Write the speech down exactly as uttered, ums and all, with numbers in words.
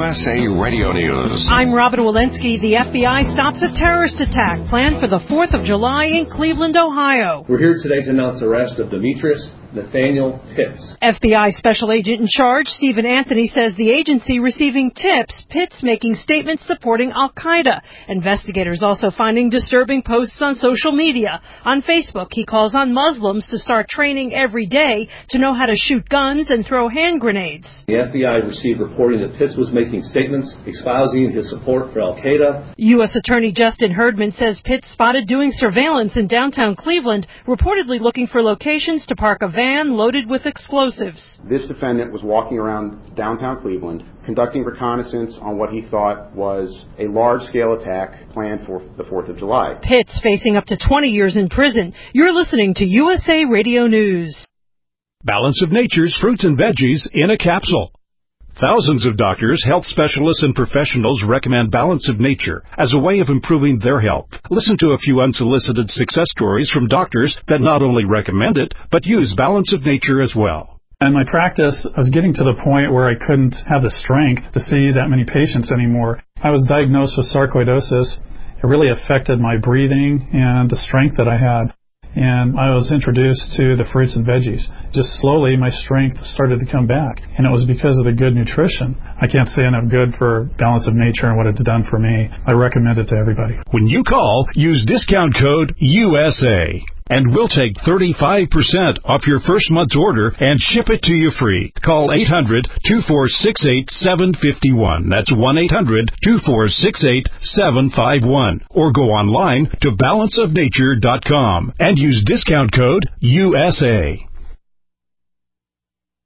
S A Radio News. I'm Robin Walensky. The F B I stops a terrorist attack planned for the fourth of July in Cleveland, Ohio. We're here today to announce the arrest of Demetrius Nathaniel Pitts. F B I Special Agent in charge, Stephen Anthony, says the agency receiving tips, Pitts making statements supporting Al-Qaeda. Investigators also finding disturbing posts on social media. On Facebook, he calls on Muslims to start training every day to know how to shoot guns and throw hand grenades. The F B I received reporting that Pitts was making statements espousing his support for Al-Qaeda. U S Attorney Justin Herdman says Pitts spotted doing surveillance in downtown Cleveland, reportedly looking for locations to park a van loaded with explosives. This defendant was walking around downtown Cleveland, conducting reconnaissance on what he thought was a large-scale attack planned for the fourth of July. Pitts facing up to twenty years in prison. You're listening to U S A Radio News. Balance of Nature's fruits and veggies in a capsule. Thousands of doctors, health specialists, and professionals recommend Balance of Nature as a way of improving their health. Listen to a few unsolicited success stories from doctors that not only recommend it, but use Balance of Nature as well. In my practice, I was getting to the point where I couldn't have the strength to see that many patients anymore. I was diagnosed with sarcoidosis. It really affected my breathing and the strength that I had. And I was introduced to the fruits and veggies. Just slowly, my strength started to come back. And it was because of the good nutrition. I can't say enough good for Balance of Nature and what it's done for me. I recommend it to everybody. When you call, use discount code U S A. And we'll take thirty-five percent off your first month's order and ship it to you free. Call eight hundred, two four six eight, seven five one. That's one eight hundred, two four six eight, seven five one. Or go online to balance of nature dot com and use discount code U S A.